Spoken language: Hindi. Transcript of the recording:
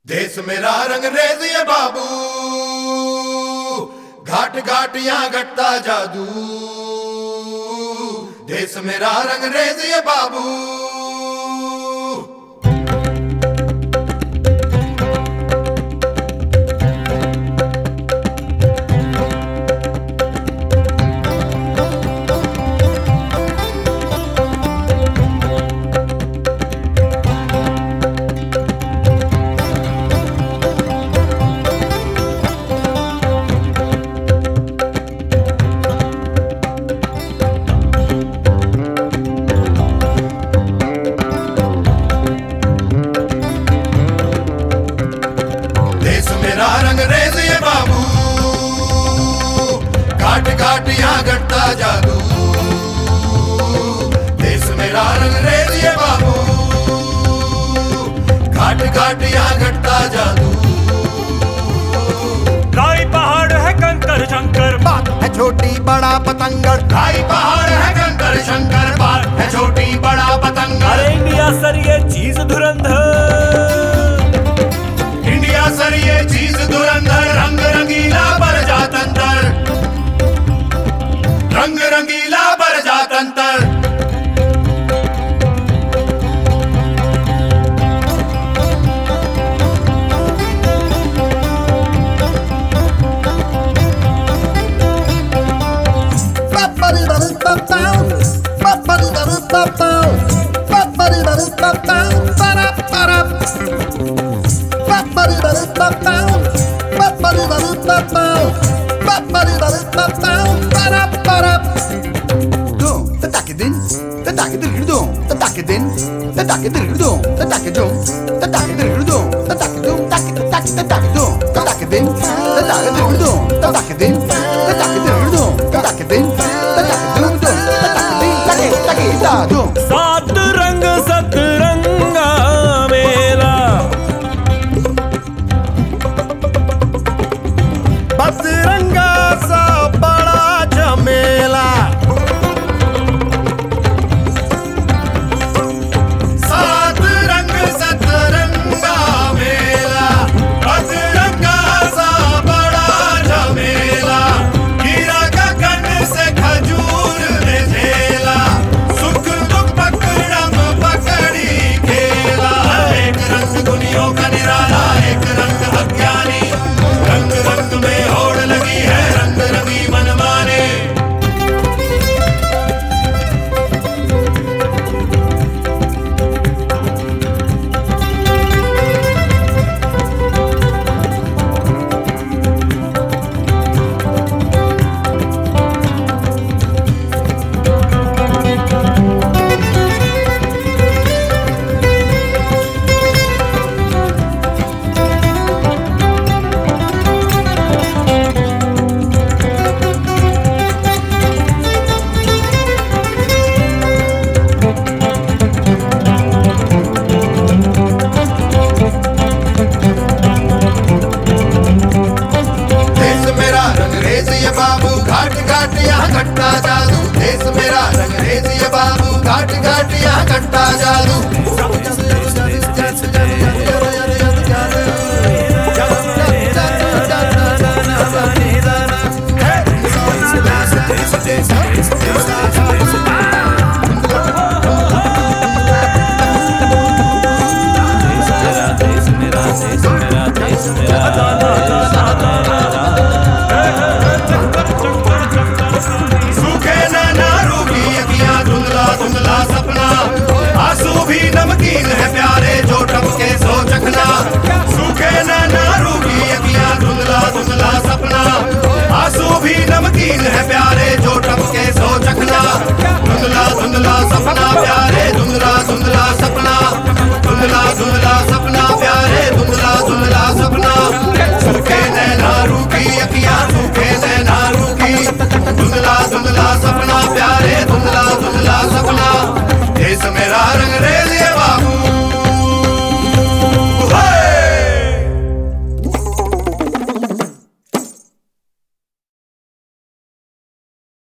देश मेरा रंग रेज ये बाबू, घाट घाट यहाँ घटता जादू। देश मेरा रंग रेज ये बाबू। रंग रेज ये बाबू, घाट घाट यहाँ घटता जादू। देश मेरा रंग रेज ये बाबू, घाट घाट यहाँ घटता जादू। खाई पहाड़ है कंकर शंकर, बात है छोटी बड़ा पतंगड़। खाई पहाड़ है कंकर शंकर, बात है छोटी बड़ा पतंगड़। अरे इंडिया सर ये चीज धुरंधर, इंडिया सर ये चीज धुरंधर। रंग रंगीला बर जातंतर, रंग रंगीला बर जातंतर। सात रंग सतरंगा मेला, बजरंगा सा बड़ा झमेला। सात रंग सतरंगा मेला, बजरंगा सा बड़ा झमेला। गिरा गगन से खजूर ने झेला, सुख दुख पकड़म पकड़ी खेला। एक रंग दुनियों का निराला, एक रंग अज्ञानी। रंग रंग में होड़ लगी है, रंग रंगी मन माने। बाबू घाट घाट यहाँ घटता जादू। देश मेरा रंग रेज ये बाबू, घाट घाट यहाँ घटता जादू। देश मेरा